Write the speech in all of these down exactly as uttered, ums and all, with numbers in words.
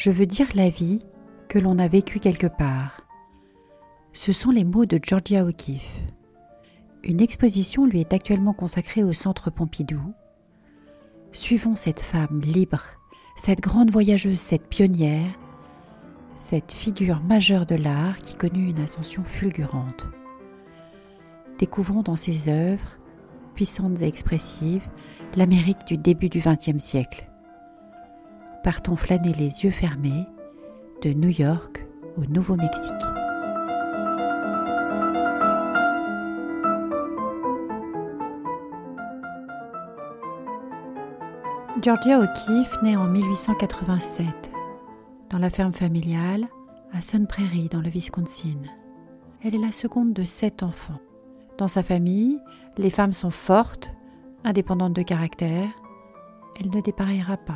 Je veux dire la vie que l'on a vécue quelque part. Ce sont les mots de Georgia O'Keeffe. Une exposition lui est actuellement consacrée au Centre Pompidou. Suivons cette femme libre, cette grande voyageuse, cette pionnière, cette figure majeure de l'art qui connut une ascension fulgurante. Découvrons dans ses œuvres, puissantes et expressives, l'Amérique du début du vingtième siècle. Partons flâner les yeux fermés de New York au Nouveau-Mexique. Georgia O'Keeffe naît en mille huit cent quatre-vingt-sept dans la ferme familiale à Sun Prairie dans le Wisconsin. Elle est la seconde de sept enfants. Dans sa famille, les femmes sont fortes, indépendantes de caractère. Elle ne dépareillera pas.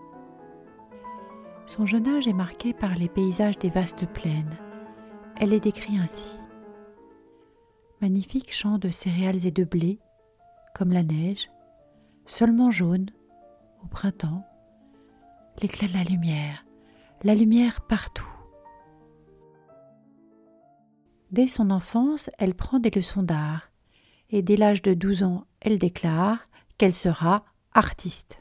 Son jeune âge est marqué par les paysages des vastes plaines. Elle est décrite ainsi. Magnifiques champs de céréales et de blé, comme la neige, seulement jaunes, au printemps, l'éclat de la lumière, la lumière partout. Dès son enfance, elle prend des leçons d'art et dès l'âge de douze ans, elle déclare qu'elle sera artiste.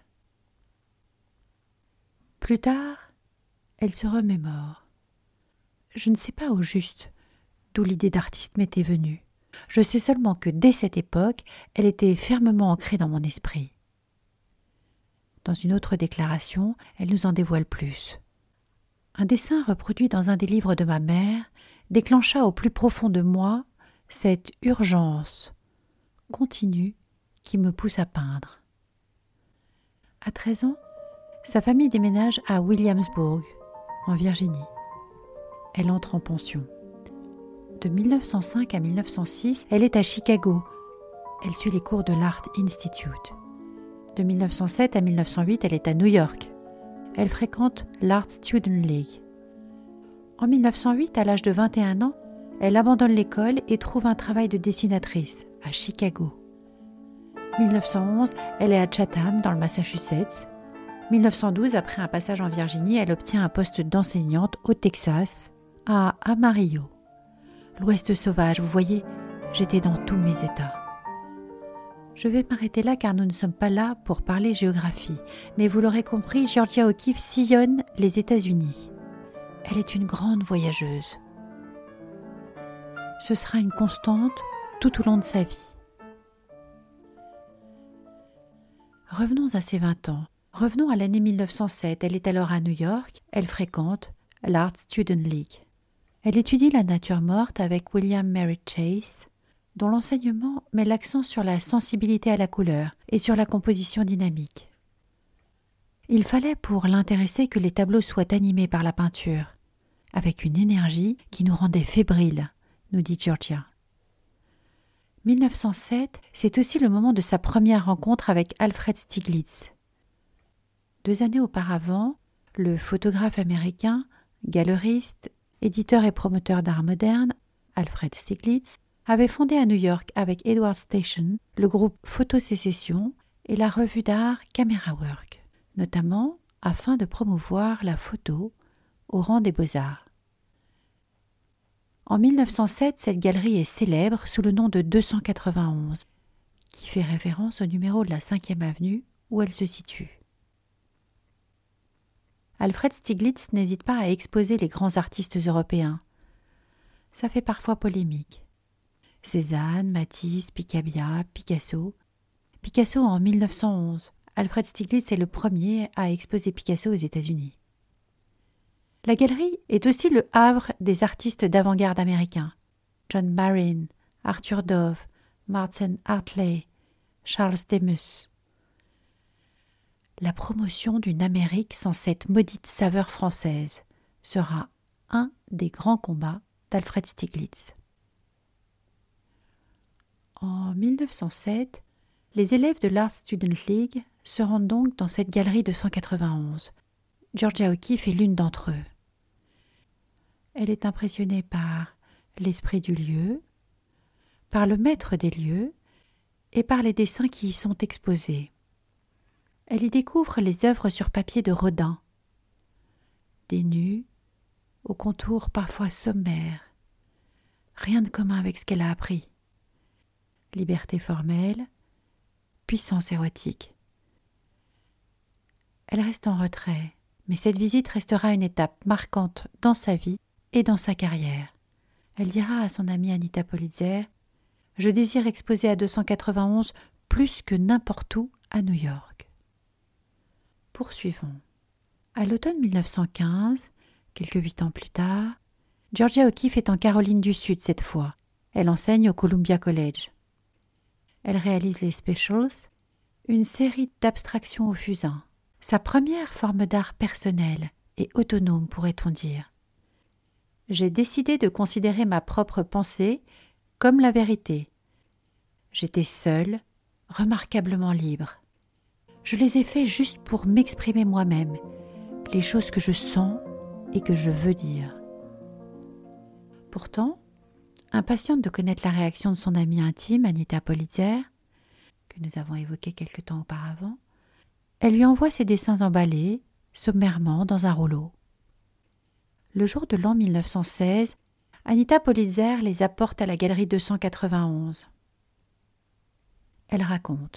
Plus tard, elle se remémore. Je ne sais pas au juste d'où l'idée d'artiste m'était venue. Je sais seulement que dès cette époque, elle était fermement ancrée dans mon esprit. Dans une autre déclaration, elle nous en dévoile plus. Un dessin reproduit dans un des livres de ma mère déclencha au plus profond de moi cette urgence continue qui me pousse à peindre. À treize ans, sa famille déménage à Williamsburg, en Virginie. Elle entre en pension. De mille neuf cent cinq à mille neuf cent six, elle est à Chicago. Elle suit les cours de l'Art Institute. De mille neuf cent sept à mille neuf cent huit, elle est à New York. Elle fréquente l'Art Student League. En mille neuf cent huit, à l'âge de vingt et un ans, elle abandonne l'école et trouve un travail de dessinatrice à Chicago. mille neuf cent onze, elle est à Chatham, dans le Massachusetts. mille neuf cent douze, après un passage en Virginie, elle obtient un poste d'enseignante au Texas, à Amarillo. L'Ouest sauvage, vous voyez, j'étais dans tous mes états. Je vais m'arrêter là car nous ne sommes pas là pour parler géographie. Mais vous l'aurez compris, Georgia O'Keeffe sillonne les États-Unis. Elle est une grande voyageuse. Ce sera une constante tout au long de sa vie. Revenons à ses vingt ans. Revenons à l'année mille neuf cent sept. Elle est alors à New York. Elle fréquente l'Art Student League. Elle étudie la nature morte avec William Merritt Chase, dont l'enseignement met l'accent sur la sensibilité à la couleur et sur la composition dynamique. Il fallait pour l'intéresser que les tableaux soient animés par la peinture, avec une énergie qui nous rendait fébriles, nous dit Georgia. mille neuf cent sept, c'est aussi le moment de sa première rencontre avec Alfred Stieglitz. Deux années auparavant, le photographe américain, galeriste, éditeur et promoteur d'art moderne, Alfred Stieglitz, avait fondé à New York avec Edward Station le groupe Photosécession et la revue d'art Camera Work, notamment afin de promouvoir la photo au rang des beaux-arts. En mille neuf cent sept, cette galerie est célèbre sous le nom de deux cent quatre-vingt-onze, qui fait référence au numéro de la cinquième avenue où elle se situe. Alfred Stieglitz n'hésite pas à exposer les grands artistes européens. Ça fait parfois polémique. Cézanne, Matisse, Picabia, Picasso. Picasso en mille neuf cent onze. Alfred Stieglitz est le premier à exposer Picasso aux États-Unis. La galerie est aussi le havre des artistes d'avant-garde américains. John Barrin, Arthur Dove, Marsden Hartley, Charles Demus. La promotion d'une Amérique sans cette maudite saveur française sera un des grands combats d'Alfred Stieglitz. En mille neuf cent sept, les élèves de l'Art Student League se rendent donc dans cette galerie de cent quatre-vingt-onze. Georgia O'Keeffe est l'une d'entre eux. Elle est impressionnée par l'esprit du lieu, par le maître des lieux et par les dessins qui y sont exposés. Elle y découvre les œuvres sur papier de Rodin. Des nus, aux contours parfois sommaires. Rien de commun avec ce qu'elle a appris. Liberté formelle, puissance érotique. Elle reste en retrait, mais cette visite restera une étape marquante dans sa vie et dans sa carrière. Elle dira à son amie Anita Politzer « Je désire exposer à deux cent quatre-vingt-onze plus que n'importe où à New York. » Poursuivons. À l'automne mille neuf cent quinze, quelques huit ans plus tard, Georgia O'Keeffe est en Caroline du Sud cette fois. Elle enseigne au Columbia College. Elle réalise les Specials, une série d'abstractions au fusain. Sa première forme d'art personnel et autonome, pourrait-on dire. J'ai décidé de considérer ma propre pensée comme la vérité. J'étais seule, remarquablement libre. Je les ai faits juste pour m'exprimer moi-même, les choses que je sens et que je veux dire. Pourtant, impatiente de connaître la réaction de son amie intime, Anita Politzer, que nous avons évoquée quelque temps auparavant, elle lui envoie ses dessins emballés, sommairement, dans un rouleau. Le jour de l'an mille neuf cent seize, Anita Politzer les apporte à la galerie deux cent quatre-vingt-onze. Elle raconte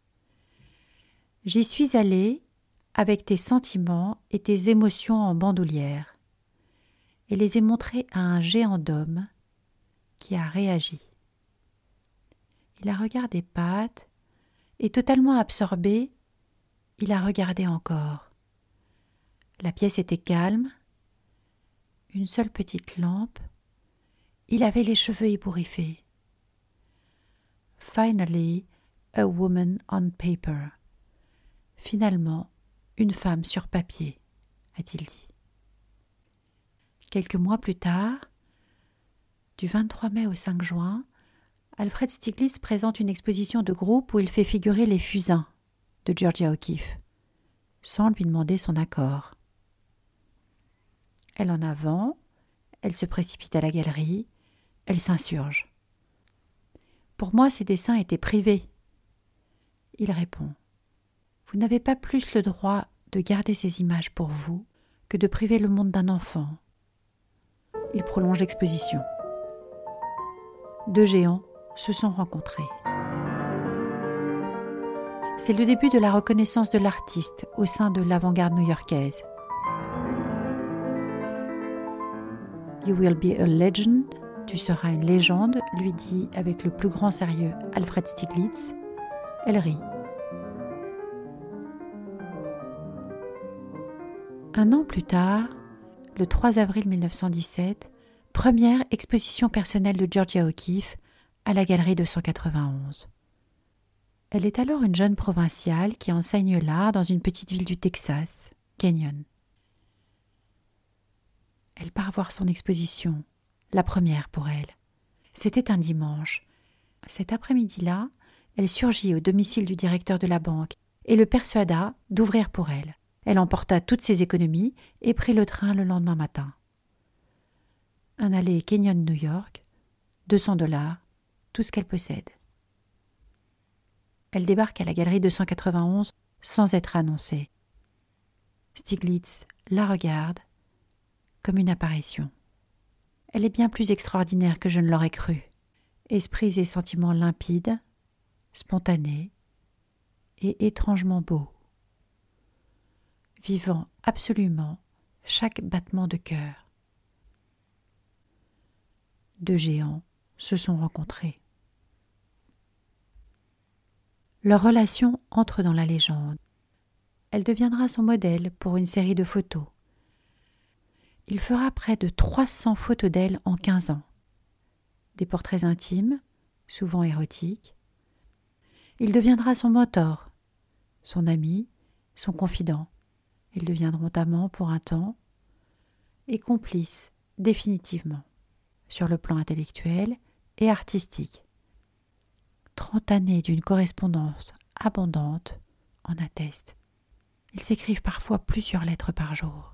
« J'y suis allée avec tes sentiments et tes émotions en bandoulière et les ai montrés à un géant d'homme qui a réagi. Il a regardé Pat et, totalement absorbé, il a regardé encore. La pièce était calme, une seule petite lampe, il avait les cheveux ébouriffés. Finally, a woman on paper. Finalement, une femme sur papier, a-t-il dit. Quelques mois plus tard, du vingt-trois mai au cinq juin, Alfred Stieglitz présente une exposition de groupe où il fait figurer les fusains de Georgia O'Keeffe, sans lui demander son accord. Elle en a vent, elle se précipite à la galerie, elle s'insurge. Pour moi, ces dessins étaient privés. Il répond « Vous n'avez pas plus le droit de garder ces images pour vous que de priver le monde d'un enfant. » Il prolonge l'exposition. Deux géants se sont rencontrés. C'est le début de la reconnaissance de l'artiste au sein de l'avant-garde new-yorkaise. « You will be a legend », tu seras une légende, lui dit avec le plus grand sérieux Alfred Stieglitz. Elle rit. Un an plus tard, le trois avril mille neuf cent dix-sept, première exposition personnelle de Georgia O'Keeffe à la galerie deux cent quatre-vingt-onze. Elle est alors une jeune provinciale qui enseigne l'art dans une petite ville du Texas, Kenyon. Elle part voir son exposition, la première pour elle. C'était un dimanche. Cet après-midi-là, elle surgit au domicile du directeur de la banque et le persuada d'ouvrir pour elle. Elle emporta toutes ses économies et prit le train le lendemain matin. Un aller Kenyon-New York, deux cents dollars, tout ce qu'elle possède. Elle débarque à la galerie deux cent quatre-vingt-onze sans être annoncée. Stieglitz la regarde comme une apparition. Elle est bien plus extraordinaire que je ne l'aurais cru. Esprits et sentiments limpides, spontanés et étrangement beaux. Vivant absolument chaque battement de cœur. Deux géants se sont rencontrés. Leur relation entre dans la légende. Elle deviendra son modèle pour une série de photos. Il fera près de trois cents photos d'elle en quinze ans. Des portraits intimes, souvent érotiques. Il deviendra son mentor, son ami, son confident. Ils deviendront amants pour un temps et complices définitivement, sur le plan intellectuel et artistique. Trente années d'une correspondance abondante en attestent. Ils s'écrivent parfois plusieurs lettres par jour.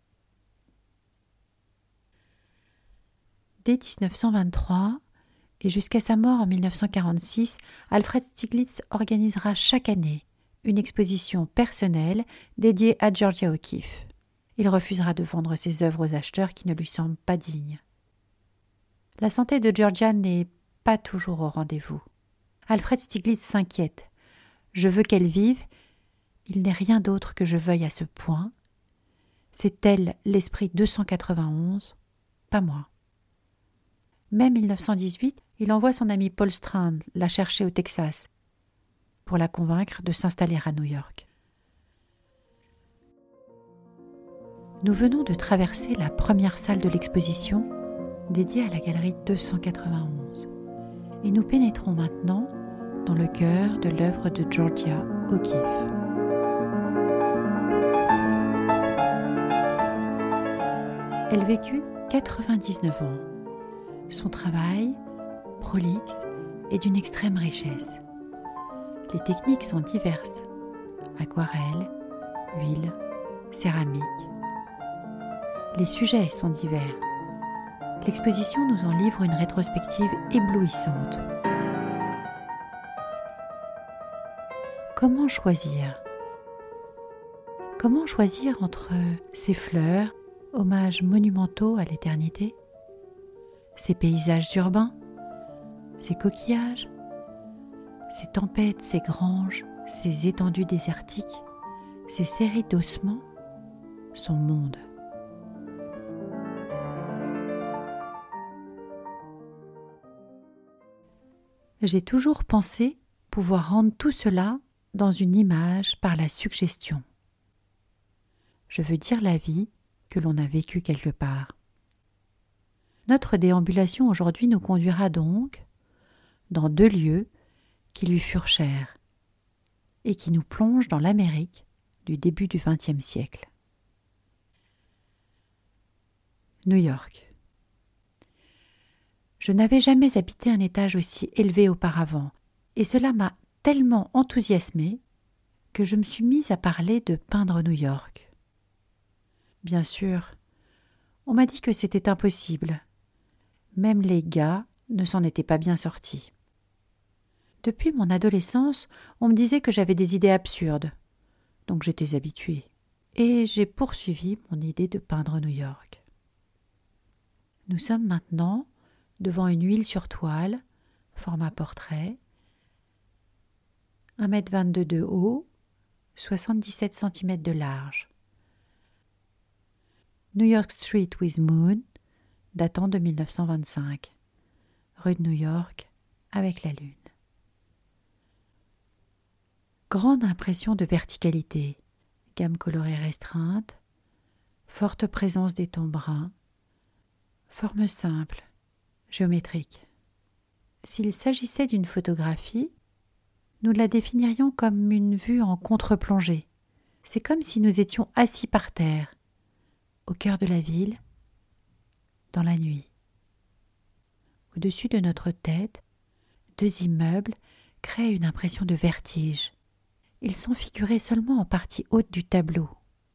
Dès dix-neuf cent vingt-trois et jusqu'à sa mort en mille neuf cent quarante-six, Alfred Stieglitz organisera chaque année une exposition personnelle dédiée à Georgia O'Keeffe. il refusera de vendre ses œuvres aux acheteurs qui ne lui semblent pas dignes. La santé de Georgia n'est pas toujours au rendez-vous. Alfred Stieglitz s'inquiète. Je veux qu'elle vive. Il n'est rien d'autre que je veuille à ce point. C'est elle l'esprit deux cent quatre-vingt-onze, pas moi. Mai mille neuf cent dix-huit, il envoie son ami Paul Strand la chercher au Texas pour la convaincre de s'installer à New York. Nous venons de traverser la première salle de l'exposition dédiée à la galerie deux cent quatre-vingt-onze et nous pénétrons maintenant dans le cœur de l'œuvre de Georgia O'Keeffe. Elle vécut quatre-vingt-dix-neuf ans. Son travail, prolixe, est d'une extrême richesse. Les techniques sont diverses. Aquarelle, huile, céramique. Les sujets sont divers. L'exposition nous en livre une rétrospective éblouissante. Comment choisir ? Comment choisir entre ces fleurs, hommages monumentaux à l'éternité, ces paysages urbains, ces coquillages, ces tempêtes, ces granges, ces étendues désertiques, ces séries d'ossements, son monde. J'ai toujours pensé pouvoir rendre tout cela dans une image par la suggestion. Je veux dire la vie que l'on a vécue quelque part. Notre déambulation aujourd'hui nous conduira donc dans deux lieux qui lui furent chers et qui nous plongent dans l'Amérique du début du vingtième siècle. New York. Je n'avais jamais habité un étage aussi élevé auparavant, et cela m'a tellement enthousiasmée que je me suis mise à parler de peindre New York. Bien sûr, on m'a dit que c'était impossible. Même les gars ne s'en étaient pas bien sortis. Depuis mon adolescence, on me disait que j'avais des idées absurdes, donc j'étais habituée, et j'ai poursuivi mon idée de peindre New York. Nous sommes maintenant devant une huile sur toile, format portrait, un mètre vingt-deux de haut, soixante-dix-sept centimètres de large. New York Street with Moon, datant de mille neuf cent vingt-cinq. Rue de New York, avec la lune. Grande impression de verticalité, gamme colorée restreinte, forte présence des tons bruns, forme simple, géométrique. S'il s'agissait d'une photographie, nous la définirions comme une vue en contre-plongée. C'est comme si nous étions assis par terre, au cœur de la ville, dans la nuit. Au-dessus de notre tête, deux immeubles créent une impression de vertige. Ils sont figurés seulement en partie haute du tableau.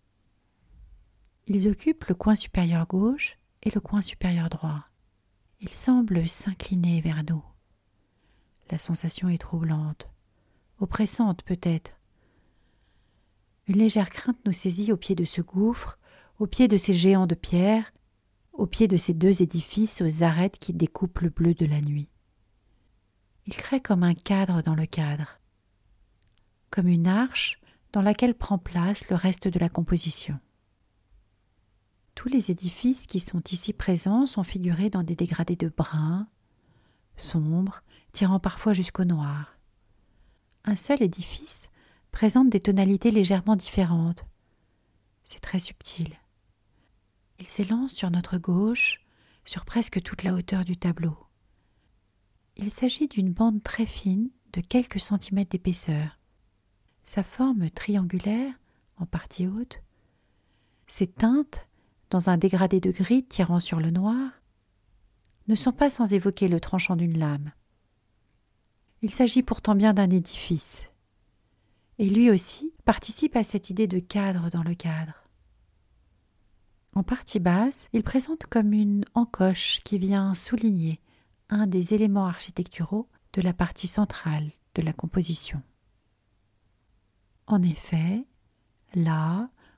Ils occupent le coin supérieur gauche et le coin supérieur droit. Ils semblent s'incliner vers nous. La sensation est troublante, oppressante peut-être. Une légère crainte nous saisit au pied de ce gouffre, au pied de ces géants de pierre, au pied de ces deux édifices aux arêtes qui découpent le bleu de la nuit. Ils créent comme un cadre dans le cadre, comme une arche dans laquelle prend place le reste de la composition. Tous les édifices qui sont ici présents sont figurés dans des dégradés de brun, sombres, tirant parfois jusqu'au noir. Un seul édifice présente des tonalités légèrement différentes. C'est très subtil. Il s'élance sur notre gauche, sur presque toute la hauteur du tableau. Il s'agit d'une bande très fine de quelques centimètres d'épaisseur. Sa forme triangulaire, en partie haute, ses teintes, dans un dégradé de gris tirant sur le noir, ne sont pas sans évoquer le tranchant d'une lame. Il s'agit pourtant bien d'un édifice, et lui aussi participe à cette idée de cadre dans le cadre. En partie basse, il présente comme une encoche qui vient souligner un des éléments architecturaux de la partie centrale de la composition. En effet, là,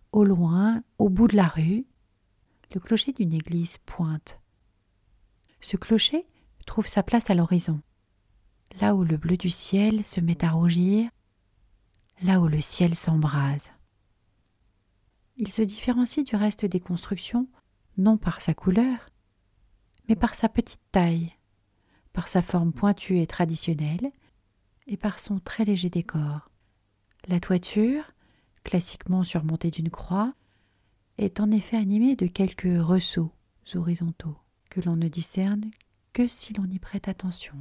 au loin, au bout de la rue, le clocher d'une église pointe. Ce clocher trouve sa place à l'horizon, là où le bleu du ciel se met à rougir, là où le ciel s'embrase. Il se différencie du reste des constructions, non par sa couleur, mais par sa petite taille, par sa forme pointue et traditionnelle, et par son très léger décor. La toiture, classiquement surmontée d'une croix, est en effet animée de quelques ressauts horizontaux que l'on ne discerne que si l'on y prête attention.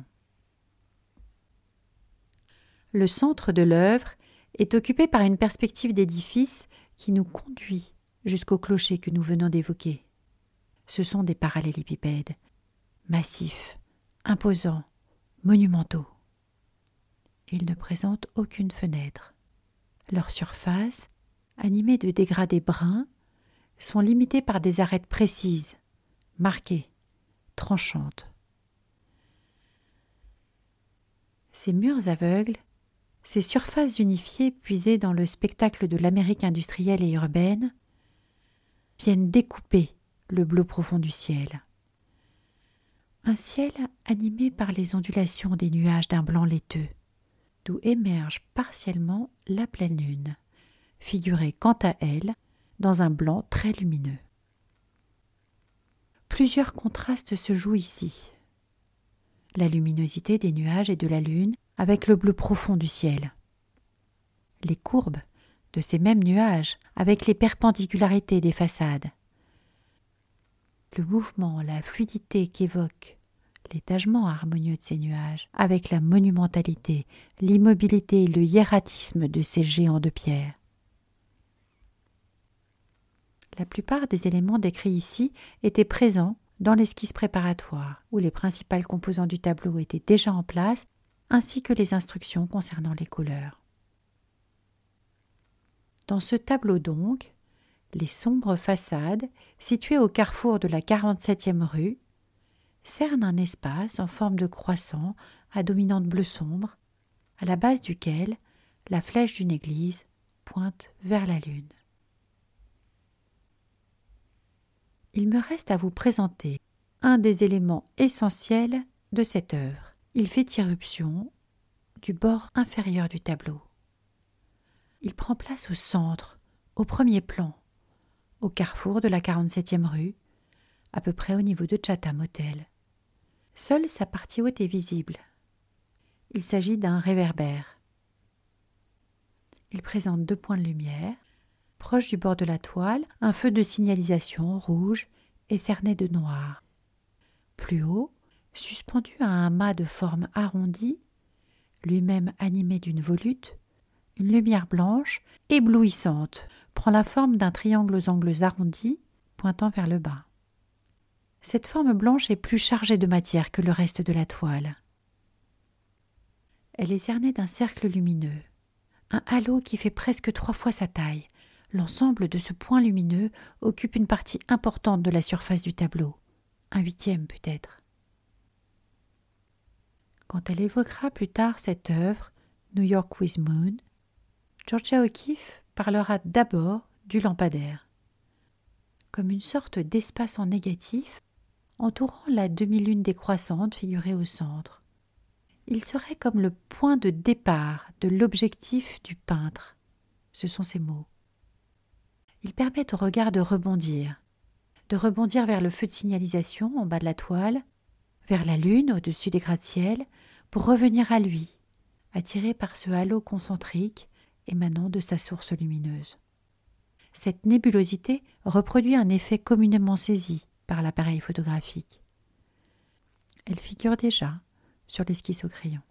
Le centre de l'œuvre est occupé par une perspective d'édifice qui nous conduit jusqu'au clocher que nous venons d'évoquer. Ce sont des parallélépipèdes, massifs, imposants, monumentaux. Ils ne présentent aucune fenêtre. Leurs surfaces, animées de dégradés bruns, sont limitées par des arêtes précises, marquées, tranchantes. Ces murs aveugles, ces surfaces unifiées puisées dans le spectacle de l'Amérique industrielle et urbaine, viennent découper le bleu profond du ciel. Un ciel animé par les ondulations des nuages d'un blanc laiteux, d'où émerge partiellement la pleine lune, figurée quant à elle dans un blanc très lumineux. Plusieurs contrastes se jouent ici. La luminosité des nuages et de la lune avec le bleu profond du ciel. Les courbes de ces mêmes nuages avec les perpendicularités des façades. Le mouvement, la fluidité qu'évoque l'étagement harmonieux de ces nuages, avec la monumentalité, l'immobilité et le hiératisme de ces géants de pierre. La plupart des éléments décrits ici étaient présents dans l'esquisse préparatoire, où les principales composants du tableau étaient déjà en place, ainsi que les instructions concernant les couleurs. Dans ce tableau donc, les sombres façades, situées au carrefour de la quarante-septième rue, cernent un espace en forme de croissant à dominante bleu sombre, à la base duquel la flèche d'une église pointe vers la lune. Il me reste à vous présenter un des éléments essentiels de cette œuvre. Il fait irruption du bord inférieur du tableau. Il prend place au centre, au premier plan, au carrefour de la quarante-septième rue, à peu près au niveau de Chatham Hotel. Seule sa partie haute est visible. Il s'agit d'un réverbère. Il présente deux points de lumière. Proche du bord de la toile, un feu de signalisation rouge et cerné de noir. Plus haut, suspendu à un mât de forme arrondie, lui-même animé d'une volute, une lumière blanche, éblouissante, prend la forme d'un triangle aux angles arrondis, pointant vers le bas. Cette forme blanche est plus chargée de matière que le reste de la toile. Elle est cernée d'un cercle lumineux, un halo qui fait presque trois fois sa taille. L'ensemble de ce point lumineux occupe une partie importante de la surface du tableau, un huitième peut-être. Quand elle évoquera plus tard cette œuvre, New York with Moon, Georgia O'Keeffe parlera d'abord du lampadaire, comme une sorte d'espace en négatif entourant la demi-lune décroissante figurée au centre. Il serait comme le point de départ de l'objectif du peintre. Ce sont ces mots. Ils permettent au regard de rebondir, de rebondir vers le feu de signalisation en bas de la toile, vers la lune au-dessus des gratte-ciel, pour revenir à lui, attiré par ce halo concentrique émanant de sa source lumineuse. Cette nébulosité reproduit un effet communément saisi par l'appareil photographique. Elle figure déjà sur l'esquisse au crayon.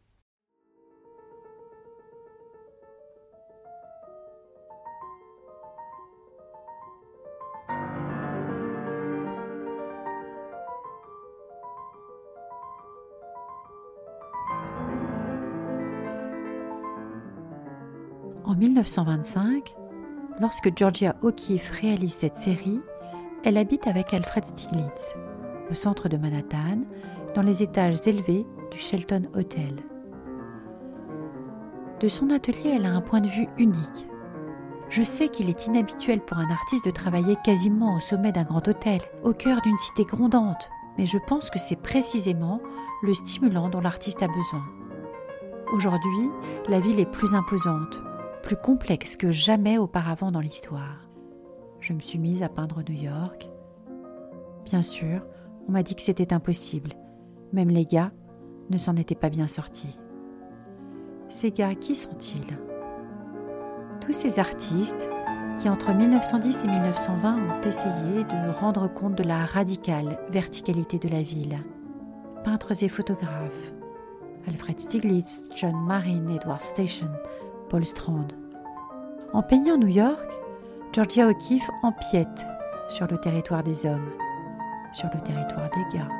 En mille neuf cent vingt-cinq, lorsque Georgia O'Keeffe réalise cette série, elle habite avec Alfred Stieglitz, au centre de Manhattan, dans les étages élevés du Shelton Hotel. De son atelier, elle a un point de vue unique. Je sais qu'il est inhabituel pour un artiste de travailler quasiment au sommet d'un grand hôtel, au cœur d'une cité grondante, mais je pense que c'est précisément le stimulant dont l'artiste a besoin. Aujourd'hui, la ville est plus imposante, plus complexe que jamais auparavant dans l'histoire. Je me suis mise à peindre New York. Bien sûr, on m'a dit que c'était impossible. Même les gars ne s'en étaient pas bien sortis. Ces gars, qui sont-ils ? Tous ces artistes qui, entre mille neuf cent dix et mille neuf cent vingt, ont essayé de rendre compte de la radicale verticalité de la ville. Peintres et photographes, Alfred Stieglitz, John Marin, Edward Station, Paul Strand. En peignant New York, Georgia O'Keeffe empiète sur le territoire des hommes, sur le territoire des gars.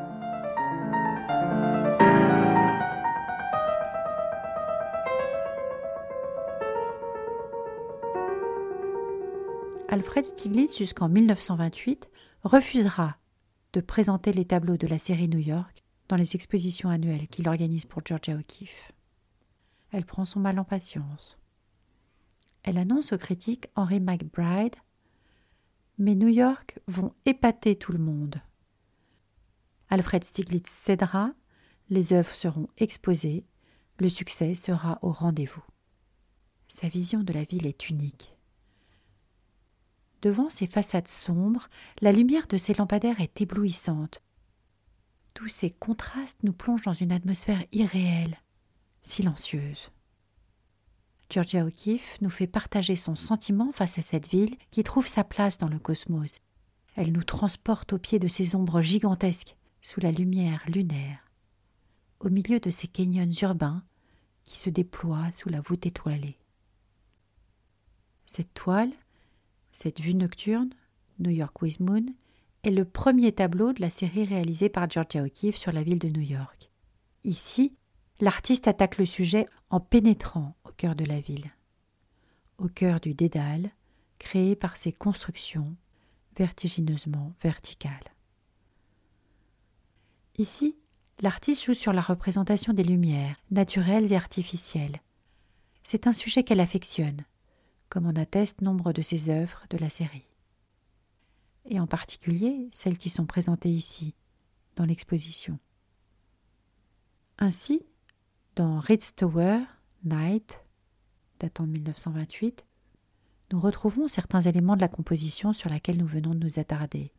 Alfred Stieglitz, jusqu'en mille neuf cent vingt-huit, refusera de présenter les tableaux de la série New York dans les expositions annuelles qu'il organise pour Georgia O'Keeffe. Elle prend son mal en patience. Elle annonce au critique Henry McBride « Mais New York vont épater tout le monde. » Alfred Stieglitz cédera, les œuvres seront exposées, le succès sera au rendez-vous. Sa vision de la ville est unique. Devant ces façades sombres, la lumière de ces lampadaires est éblouissante. Tous ces contrastes nous plongent dans une atmosphère irréelle, silencieuse. Georgia O'Keeffe nous fait partager son sentiment face à cette ville qui trouve sa place dans le cosmos. Elle nous transporte au pied de ces ombres gigantesques, sous la lumière lunaire, au milieu de ces canyons urbains qui se déploient sous la voûte étoilée. Cette toile, cette vue nocturne, New York with Moon, est le premier tableau de la série réalisée par Georgia O'Keeffe sur la ville de New York. Ici, l'artiste attaque le sujet en pénétrant au cœur de la ville, au cœur du dédale créé par ces constructions vertigineusement verticales. Ici, l'artiste joue sur la représentation des lumières, naturelles et artificielles. C'est un sujet qu'elle affectionne, comme en attestent nombre de ses œuvres de la série. Et en particulier celles qui sont présentées ici, dans l'exposition. Ainsi, dans Ritz Tower, Night, datant de mille neuf cent vingt-huit, nous retrouvons certains éléments de la composition sur laquelle nous venons de nous attarder.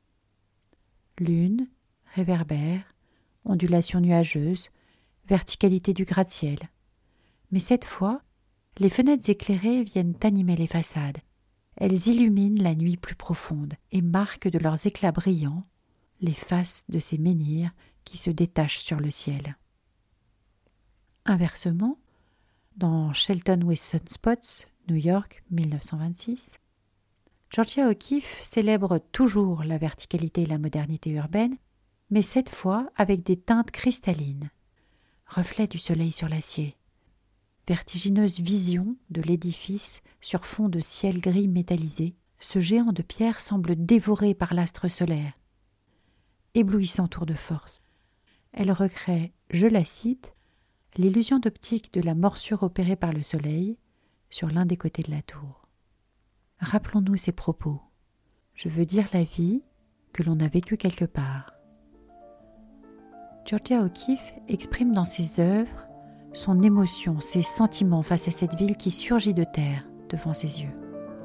Lune, réverbère, ondulation nuageuse, verticalité du gratte-ciel. Mais cette fois, les fenêtres éclairées viennent animer les façades. Elles illuminent la nuit plus profonde et marquent de leurs éclats brillants les faces de ces menhirs qui se détachent sur le ciel. Inversement, dans Shelton with Sunspots, New York, mille neuf cent vingt-six, Georgia O'Keeffe célèbre toujours la verticalité et la modernité urbaine, mais cette fois avec des teintes cristallines, reflets du soleil sur l'acier, vertigineuse vision de l'édifice sur fond de ciel gris métallisé, ce géant de pierre semble dévoré par l'astre solaire. Éblouissant tour de force. Elle recrée, je la cite, l'illusion d'optique de la morsure opérée par le soleil sur l'un des côtés de la tour. Rappelons-nous ces propos. Je veux dire la vie que l'on a vécue quelque part. Georgia O'Keeffe exprime dans ses œuvres son émotion, ses sentiments face à cette ville qui surgit de terre devant ses yeux.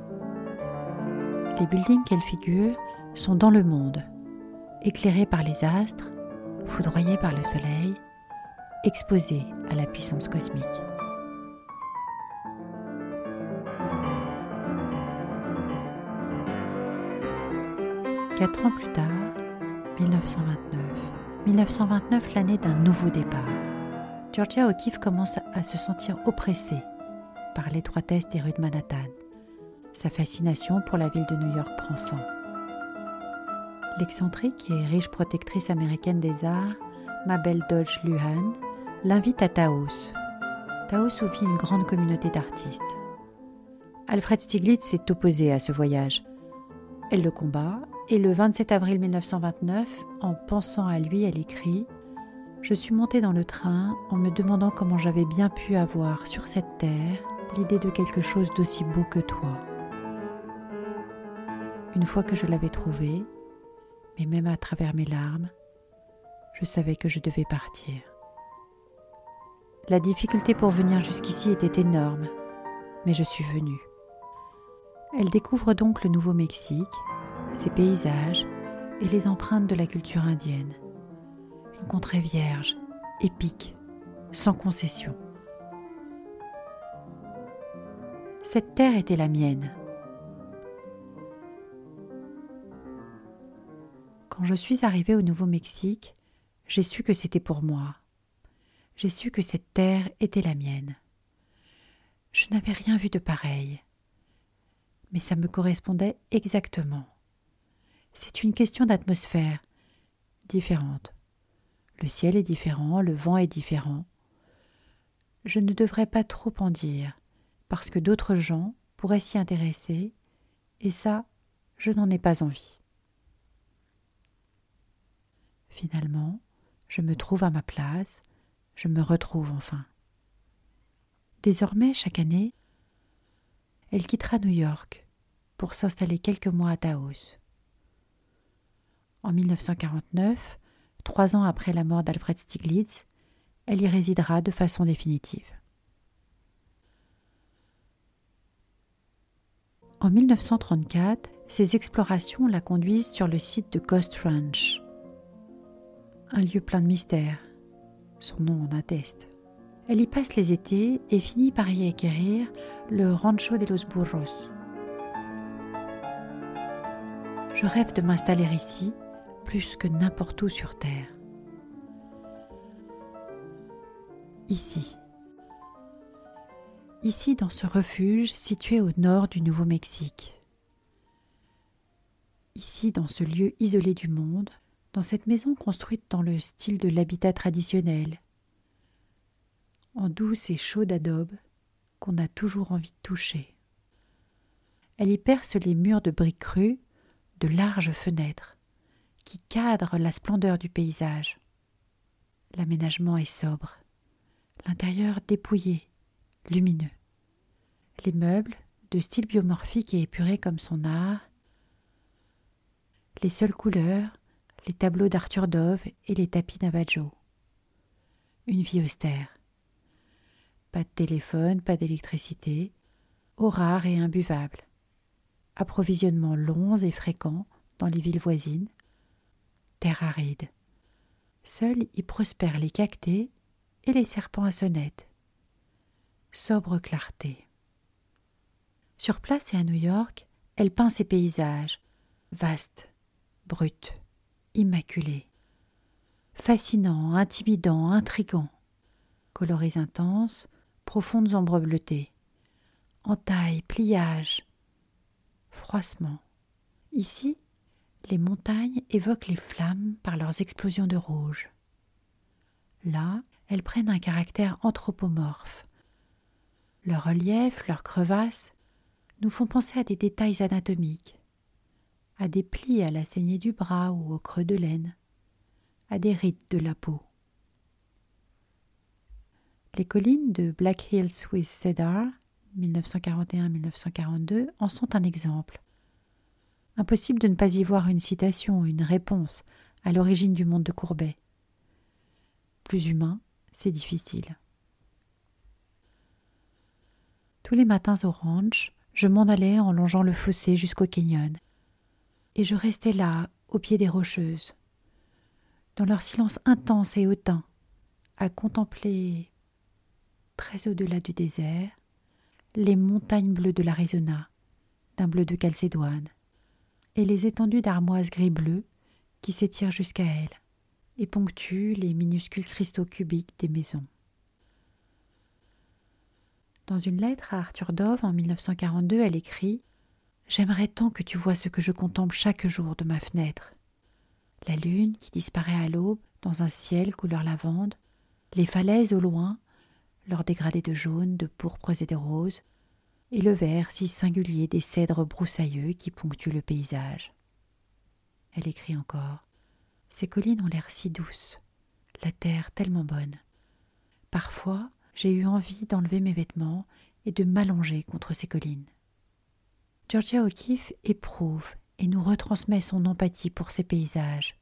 Les buildings qu'elle figure sont dans le monde, éclairés par les astres, foudroyés par le soleil, exposés à la puissance cosmique. Quatre ans plus tard, mille neuf cent vingt-neuf. mille neuf cent vingt-neuf, l'année d'un nouveau départ. Georgia O'Keeffe commence à se sentir oppressée par l'étroitesse des rues de Manhattan. Sa fascination pour la ville de New York prend fin. L'excentrique et riche protectrice américaine des arts, Mabel Dodge Luhan, l'invite à Taos. Taos où vit une grande communauté d'artistes. Alfred Stieglitz s'est opposé à ce voyage. Elle le combat et le vingt-sept avril mille neuf cent vingt-neuf, en pensant à lui, elle écrit « Je suis montée dans le train en me demandant comment j'avais bien pu avoir sur cette terre l'idée de quelque chose d'aussi beau que toi. Une fois que je l'avais trouvé, mais même à travers mes larmes, je savais que je devais partir. La difficulté pour venir jusqu'ici était énorme, mais je suis venue. Elle découvre donc le Nouveau-Mexique, ses paysages et les empreintes de la culture indienne. Une contrée vierge, épique, sans concession. Cette terre était la mienne. Quand je suis arrivée au Nouveau-Mexique, j'ai su que c'était pour moi. J'ai su que cette terre était la mienne. Je n'avais rien vu de pareil, mais ça me correspondait exactement. C'est une question d'atmosphère différente. Le ciel est différent, le vent est différent. Je ne devrais pas trop en dire, parce que d'autres gens pourraient s'y intéresser, et ça, je n'en ai pas envie. Finalement, je me trouve à ma place, je me retrouve enfin. Désormais, chaque année, elle quittera New York pour s'installer quelques mois à Taos. En mille neuf cent quarante-neuf, trois ans après la mort d'Alfred Stieglitz, elle y résidera de façon définitive. En mille neuf cent trente-quatre, ses explorations la conduisent sur le site de Ghost Ranch, un lieu plein de mystères. Son nom en atteste. Elle y passe les étés et finit par y acquérir le Rancho de los Burros. Je rêve de m'installer ici plus que n'importe où sur Terre. Ici. Ici, dans ce refuge situé au nord du Nouveau-Mexique. Ici, dans ce lieu isolé du monde, dans cette maison construite dans le style de l'habitat traditionnel, en douce et chaude adobe qu'on a toujours envie de toucher. Elle y perce les murs de briques crues, de larges fenêtres qui cadrent la splendeur du paysage. L'aménagement est sobre, l'intérieur dépouillé, lumineux. Les meubles, de style biomorphique et épuré comme son art, les seules couleurs, les tableaux d'Arthur Dove et les tapis Navajo. Une vie austère. Pas de téléphone, pas d'électricité, eau rare et imbuvable. Approvisionnements longs et fréquents dans les villes voisines. Terre aride. Seuls y prospèrent les cactés et les serpents à sonnettes. Sobre clarté. Sur place et à New York, elle peint ses paysages, vastes, bruts, immaculés, fascinants, intimidants, intrigants, colorés intenses, profondes ombres bleutées, entailles, pliages, froissements. Ici, les montagnes évoquent les flammes par leurs explosions de rouge. Là, elles prennent un caractère anthropomorphe. Leur relief, leurs crevasses nous font penser à des détails anatomiques, à des plis à la saignée du bras ou au creux de l'aine, à des rides de la peau. Les collines de Black Hills with Cedar, mille neuf cent quarante et un à mille neuf cent quarante-deux, en sont un exemple. Impossible de ne pas y voir une citation, une réponse à l'origine du monde de Courbet. Plus humain, c'est difficile. Tous les matins au ranch, je m'en allais en longeant le fossé jusqu'au canyon, et je restais là, au pied des rocheuses, dans leur silence intense et hautain, à contempler, très au-delà du désert, les montagnes bleues de l'Arizona, d'un bleu de calcédoine, et les étendues d'armoises gris-bleu qui s'étirent jusqu'à elles et ponctuent les minuscules cristaux cubiques des maisons. Dans une lettre à Arthur Dove en mille neuf cent quarante-deux, elle écrit « J'aimerais tant que tu vois ce que je contemple chaque jour de ma fenêtre. La lune qui disparaît à l'aube dans un ciel couleur lavande, les falaises au loin, leurs dégradés de jaune, de pourpres et de roses, et le vert si singulier des cèdres broussailleux qui ponctuent le paysage. » Elle écrit encore « Ces collines ont l'air si douces, la terre tellement bonne. Parfois, j'ai eu envie d'enlever mes vêtements et de m'allonger contre ces collines. Georgia O'Keeffe éprouve et nous retransmet son empathie pour ces paysages.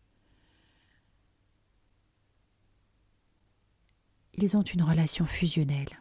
Ils ont une relation fusionnelle.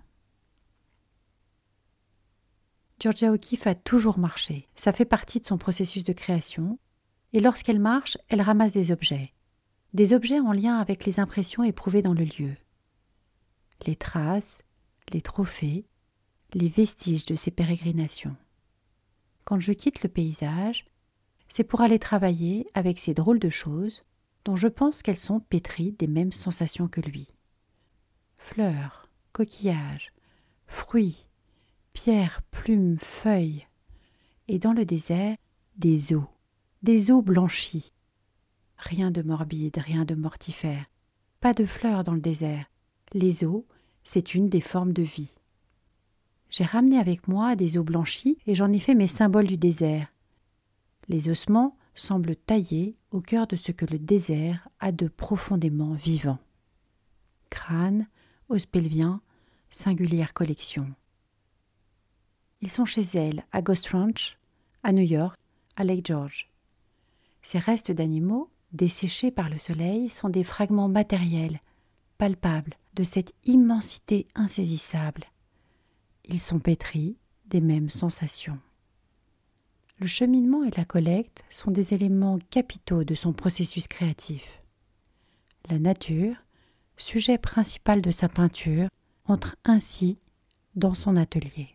Georgia O'Keeffe a toujours marché, ça fait partie de son processus de création, et lorsqu'elle marche, elle ramasse des objets. Des objets en lien avec les impressions éprouvées dans le lieu. Les traces, les trophées, les vestiges de ses pérégrinations. Quand je quitte le paysage, c'est pour aller travailler avec ces drôles de choses dont je pense qu'elles sont pétries des mêmes sensations que lui. Fleurs, coquillages, fruits, pierres, plumes, feuilles, et dans le désert, des os, des os blanchis. Rien de morbide, rien de mortifère, pas de fleurs dans le désert. Les os, c'est une des formes de vie. J'ai ramené avec moi des os blanchis et j'en ai fait mes symboles du désert. Les ossements semblent taillés au cœur de ce que le désert a de profondément vivant. Crâne, os pelvien, singulière collection. Ils sont chez elle, à Ghost Ranch, à New York, à Lake George. Ces restes d'animaux, desséchés par le soleil, sont des fragments matériels, palpables, de cette immensité insaisissable. Ils sont pétris des mêmes sensations. Le cheminement et la collecte sont des éléments capitaux de son processus créatif. La nature, sujet principal de sa peinture, entre ainsi dans son atelier.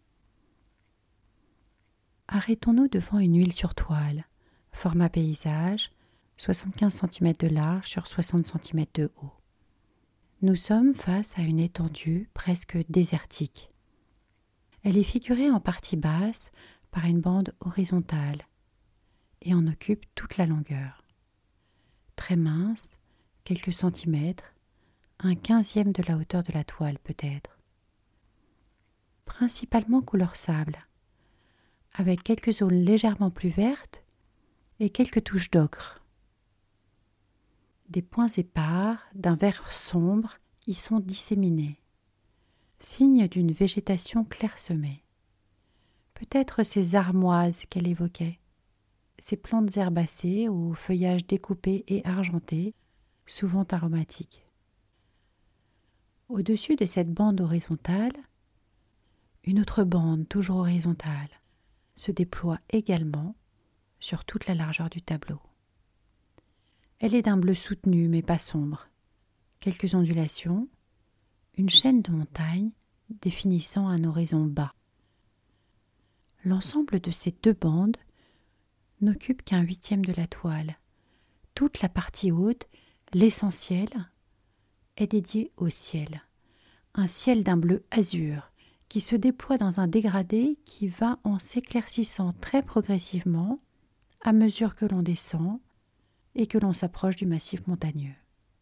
Arrêtons-nous devant une huile sur toile, format paysage, soixante-quinze centimètres de large sur soixante centimètres de haut. Nous sommes face à une étendue presque désertique. Elle est figurée en partie basse par une bande horizontale et en occupe toute la longueur. Très mince, quelques centimètres, un quinzième de la hauteur de la toile peut-être. Principalement couleur sable, avec quelques zones légèrement plus vertes et quelques touches d'ocre. Des points épars d'un vert sombre y sont disséminés, signe d'une végétation clairsemée. Peut-être ces armoises qu'elle évoquait, ces plantes herbacées au feuillage découpé et argenté, souvent aromatiques. Au-dessus de cette bande horizontale, une autre bande toujours horizontale se déploie également sur toute la largeur du tableau. Elle est d'un bleu soutenu mais pas sombre, quelques ondulations, une chaîne de montagnes définissant un horizon bas. L'ensemble de ces deux bandes n'occupe qu'un huitième de la toile. Toute la partie haute, l'essentiel, est dédiée au ciel. Un ciel d'un bleu azur qui se déploie dans un dégradé qui va en s'éclaircissant très progressivement à mesure que l'on descend et que l'on s'approche du massif montagneux.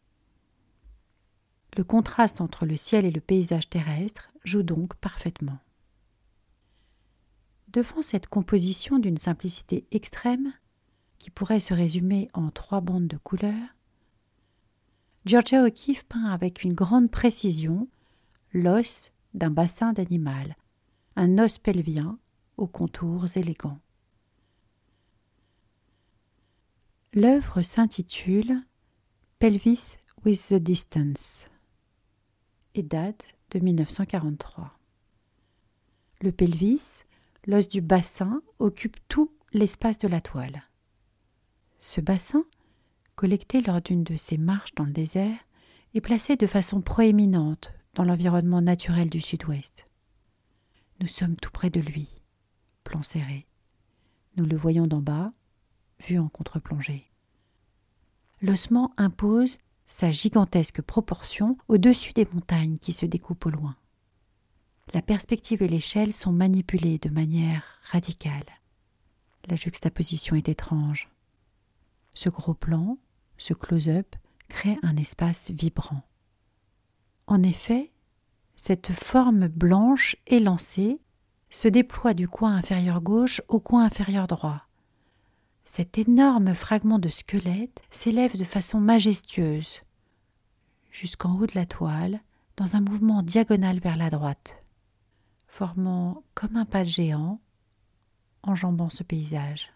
Le contraste entre le ciel et le paysage terrestre joue donc parfaitement. Devant cette composition d'une simplicité extrême, qui pourrait se résumer en trois bandes de couleurs, Georgia O'Keeffe peint avec une grande précision l'os d'un bassin d'animal, un os pelvien aux contours élégants. L'œuvre s'intitule « Pelvis with the Distance » et date de mille neuf cent quarante-trois. Le pelvis, l'os du bassin, occupe tout l'espace de la toile. Ce bassin, collecté lors d'une de ses marches dans le désert, est placé de façon proéminente dans l'environnement naturel du sud-ouest. Nous sommes tout près de lui, plan serré. Nous le voyons d'en bas, vu en contre-plongée. L'ossement impose sa gigantesque proportion au-dessus des montagnes qui se découpent au loin. La perspective et l'échelle sont manipulées de manière radicale. La juxtaposition est étrange. Ce gros plan, ce close-up, crée un espace vibrant. En effet, cette forme blanche élancée se déploie du coin inférieur gauche au coin inférieur droit. Cet énorme fragment de squelette s'élève de façon majestueuse jusqu'en haut de la toile, dans un mouvement diagonal vers la droite. formant comme un pas géant, enjambant ce paysage.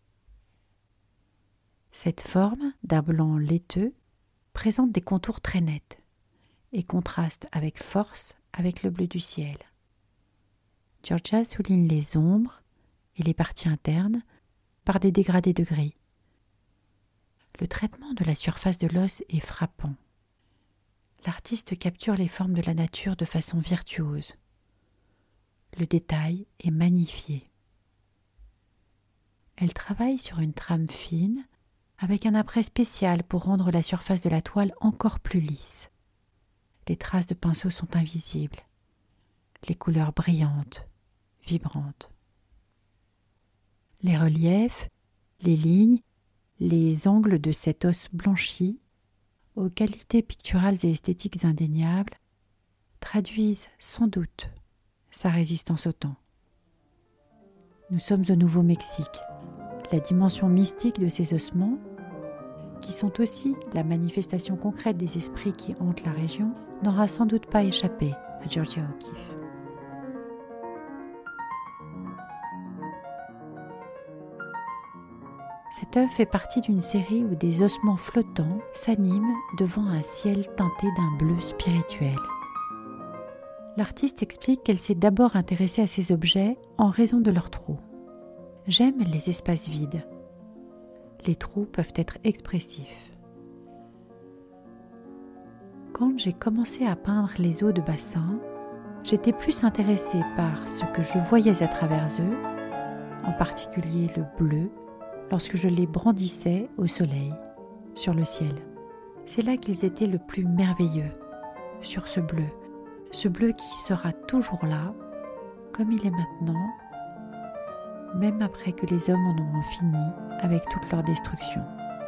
Cette forme, d'un blanc laiteux, présente des contours très nets et contraste avec force avec le bleu du ciel. Giorgia souligne les ombres et les parties internes par des dégradés de gris. Le traitement de la surface de l'os est frappant. L'artiste capture les formes de la nature de façon virtuose. Le détail est magnifié. Elle travaille sur une trame fine avec un apprêt spécial pour rendre la surface de la toile encore plus lisse. Les traces de pinceau sont invisibles, les couleurs brillantes, vibrantes. Les reliefs, les lignes, les angles de cet os blanchi, aux qualités picturales et esthétiques indéniables, traduisent sans doute sa résistance au temps. Nous sommes au Nouveau-Mexique. La dimension mystique de ces ossements, qui sont aussi la manifestation concrète des esprits qui hantent la région, n'aura sans doute pas échappé à Georgia O'Keeffe. Cette œuvre fait partie d'une série où des ossements flottants s'animent devant un ciel teinté d'un bleu spirituel. L'artiste explique qu'elle s'est d'abord intéressée à ces objets en raison de leurs trous. « J'aime les espaces vides. Les trous peuvent être expressifs. Quand j'ai commencé à peindre les eaux de bassin, j'étais plus intéressée par ce que je voyais à travers eux, en particulier le bleu, lorsque je les brandissais au soleil, sur le ciel. C'est là qu'ils étaient le plus merveilleux, sur ce bleu, ce bleu qui sera toujours là, comme il est maintenant, même après que les hommes en auront fini avec toute leur destruction.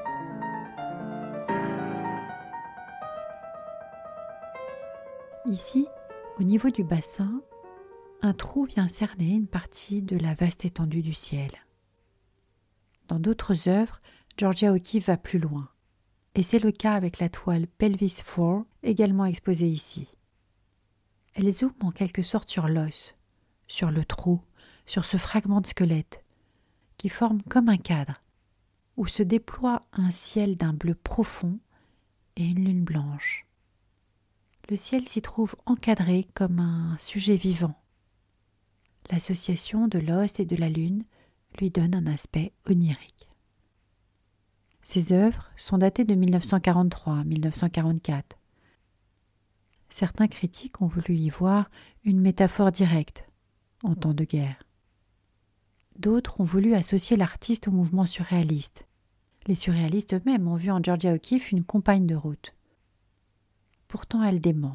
Ici, au niveau du bassin, un trou vient cerner une partie de la vaste étendue du ciel. Dans d'autres œuvres, Georgia O'Keeffe va plus loin, et c'est le cas avec la toile Pelvis four, également exposée ici. Elle zoome en quelque sorte sur l'os, sur le trou, sur ce fragment de squelette, qui forme comme un cadre, où se déploie un ciel d'un bleu profond et une lune blanche. Le ciel s'y trouve encadré comme un sujet vivant. L'association de l'os et de la lune lui donne un aspect onirique. Ses œuvres sont datées de mille neuf cent quarante-trois à mille neuf cent quarante-quatre. Certains critiques ont voulu y voir une métaphore directe en temps de guerre. D'autres ont voulu associer l'artiste au mouvement surréaliste. Les surréalistes eux-mêmes ont vu en Georgia O'Keeffe une compagne de route. Pourtant, elle dément.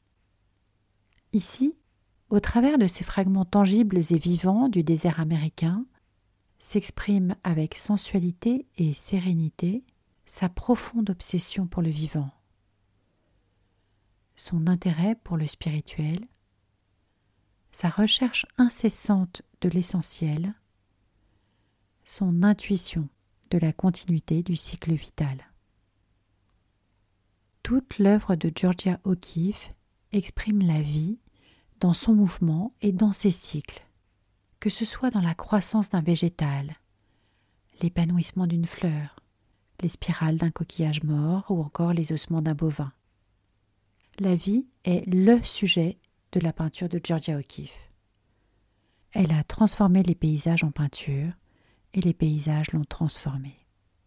Ici, au travers de ces fragments tangibles et vivants du désert américain, s'exprime avec sensualité et sérénité sa profonde obsession pour le vivant, son intérêt pour le spirituel, sa recherche incessante de l'essentiel, son intuition de la continuité du cycle vital. Toute l'œuvre de Georgia O'Keeffe exprime la vie dans son mouvement et dans ses cycles, que ce soit dans la croissance d'un végétal, l'épanouissement d'une fleur, les spirales d'un coquillage mort ou encore les ossements d'un bovin. La vie est le sujet de la peinture de Georgia O'Keeffe. Elle a transformé les paysages en peinture et les paysages l'ont transformée.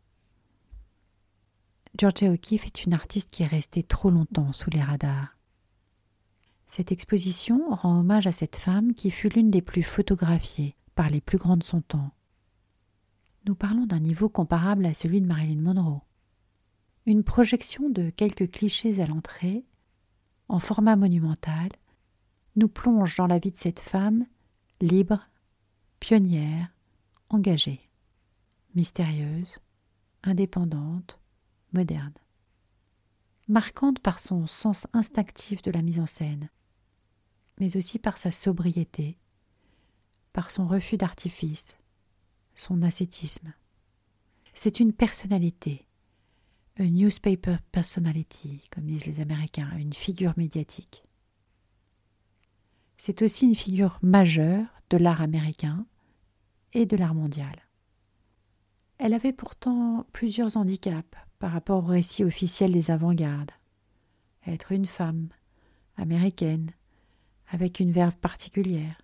Georgia O'Keeffe est une artiste qui est restée trop longtemps sous les radars. Cette exposition rend hommage à cette femme qui fut l'une des plus photographiées par les plus grands de son temps. Nous parlons d'un niveau comparable à celui de Marilyn Monroe. Une projection de quelques clichés à l'entrée, en format monumental, nous plonge dans la vie de cette femme libre, pionnière, engagée, mystérieuse, indépendante, moderne. Marquante par son sens instinctif de la mise en scène, mais aussi par sa sobriété, par son refus d'artifice, son ascétisme. C'est une personnalité, a newspaper personality, comme disent les Américains, une figure médiatique. C'est aussi une figure majeure de l'art américain et de l'art mondial. Elle avait pourtant plusieurs handicaps par rapport au récit officiel des avant-gardes. Être une femme, américaine, avec une verve particulière.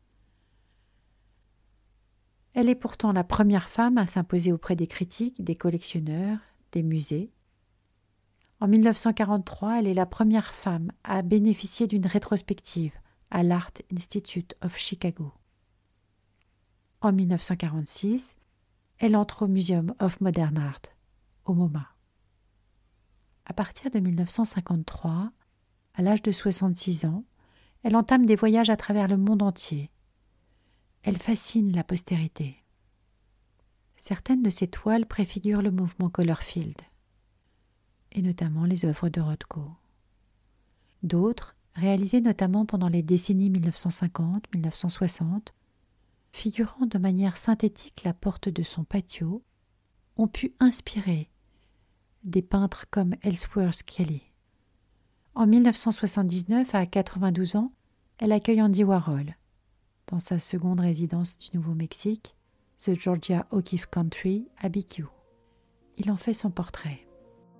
Elle est pourtant la première femme à s'imposer auprès des critiques, des collectionneurs, des musées. En mille neuf cent quarante-trois, elle est la première femme à bénéficier d'une rétrospective à l'Art Institute of Chicago. En mille neuf cent quarante-six, elle entre au Museum of Modern Art, au MoMA. À partir de mille neuf cent cinquante-trois, à l'âge de soixante-six ans, elle entame des voyages à travers le monde entier. Elle fascine la postérité. Certaines de ses toiles préfigurent le mouvement Colorfield, et notamment les œuvres de Rothko. D'autres, réalisées notamment pendant les décennies mille neuf cent cinquante à mille neuf cent soixante, figurant de manière synthétique la porte de son patio, ont pu inspirer des peintres comme Ellsworth Kelly. En mille neuf cent soixante-dix-neuf, à quatre-vingt-douze ans, elle accueille Andy Warhol dans sa seconde résidence du Nouveau-Mexique, The Georgia O'Keeffe Country, à B Q. Il en fait son portrait.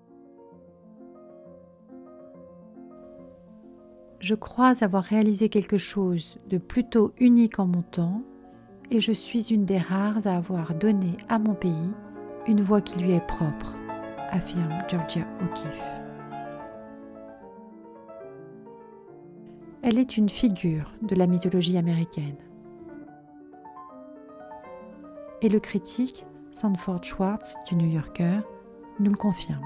Je crois avoir réalisé quelque chose de plutôt unique en mon temps, et je suis une des rares à avoir donné à mon pays une voix qui lui est propre, affirme Georgia O'Keeffe. Elle est une figure de la mythologie américaine. Et le critique Sanford Schwartz du New Yorker nous le confirme.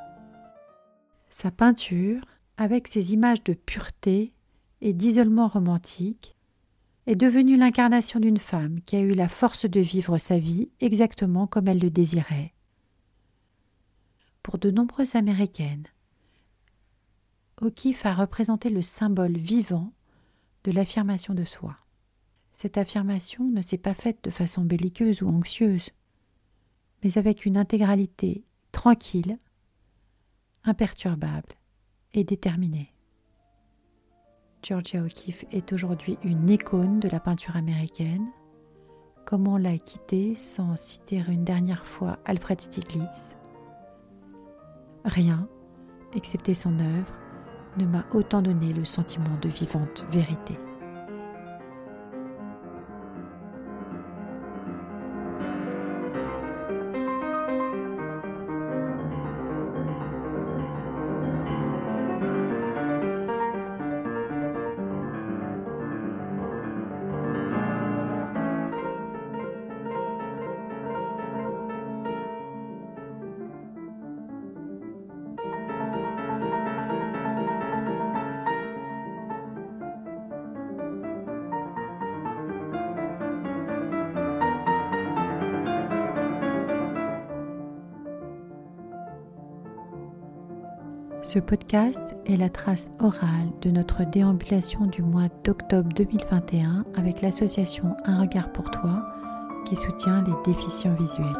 Sa peinture, avec ses images de pureté et d'isolement romantique, est devenue l'incarnation d'une femme qui a eu la force de vivre sa vie exactement comme elle le désirait. Pour de nombreuses Américaines, O'Keeffe a représenté le symbole vivant de l'affirmation de soi. Cette affirmation ne s'est pas faite de façon belliqueuse ou anxieuse, mais avec une intégralité tranquille, imperturbable et déterminée. Georgia O'Keeffe est aujourd'hui une icône de la peinture américaine. Comment la quitter sans citer une dernière fois Alfred Stieglitz ? Rien, excepté son œuvre, ne m'a autant donné le sentiment de vivante vérité. Ce podcast est la trace orale de notre déambulation du mois d'octobre deux mille vingt et un avec l'association Un regard pour toi qui soutient les déficients visuels.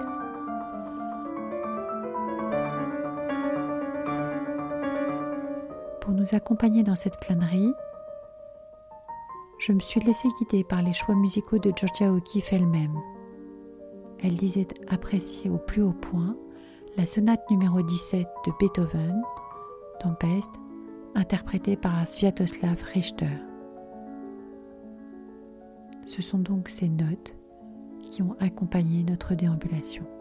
Pour nous accompagner dans cette flânerie, je me suis laissée guider par les choix musicaux de Georgia O'Keeffe elle-même. Elle disait apprécier au plus haut point la sonate numéro dix-sept de Beethoven, Tempest, interprétée par Sviatoslav Richter. Ce sont donc ces notes qui ont accompagné notre déambulation.